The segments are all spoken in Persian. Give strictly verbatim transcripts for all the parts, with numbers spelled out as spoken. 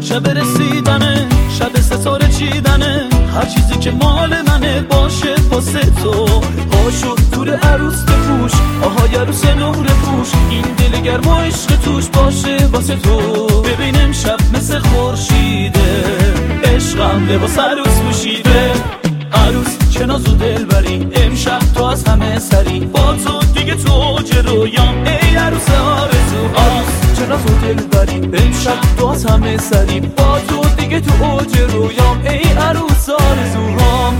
شب رسیدنه، شب ستاره چیدنه، هر چیزی که مال منه باشه واسه تو. پاشو دور عروس بپوش، آهای عروس نور پوش، این دل گرم و عشق توش باشه واسه تو. ببین امشب مثل خورشیده، عشقم لباس عروس پوشیده. عروس چه ناز و دلبری، امشب تو از همه سری، با تو دیگه تو اوج رویام ای عروس آرزو. عروس چه ناز و دلبری، امشب تو از همه سری، با تو دیگه تو اوج رویام ای عروس آرزوهام.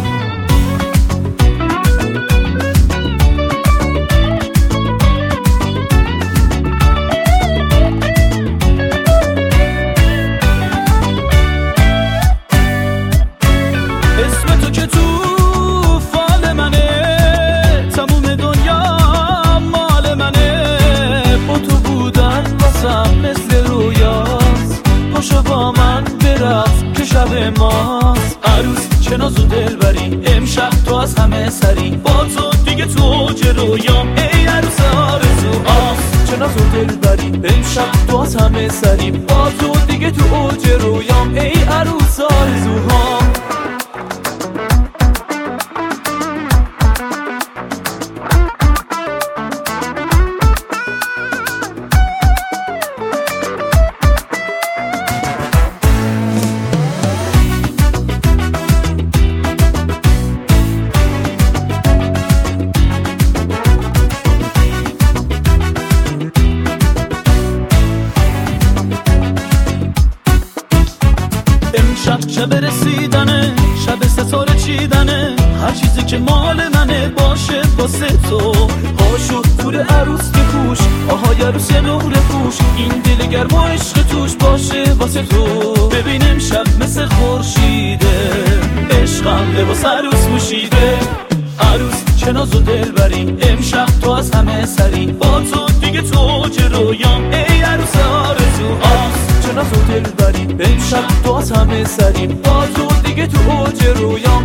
اسم تو که تو فال منه، تموم دنیا مال منه. با تو بودن واسم مثل رویاست، پاشو با من برقص که شب ماست. عروس چه ناز و دلبری، امشب تو از همه سری، با تو دیگه تو اوج رویام ای عروس آرزو. عروس چه ناز و دلبری، امشب تو از همه سری، با تو دیگه تو اوج رویام ای عروس آرزوهام. امشب شب رسیدنه، شب ستاره چیدنه، هر چیزی که مال منه باشه واسه تو. پاشو دور عروس بپوش، آهای عروس نور پوش، این دل گرم و عشق توش باشه واسه تو. ببین امشب مثل خورشیده، عشقم لباس عروس پوشیده. عروس چه ناز و دلبری، امشب تو از همه سری، با تو دیگه تو اوج رویام ای عروس آرزو. عروس چه ناز و دلبری، امشب تو از همه سری، با تو دیگه تو اوج رویام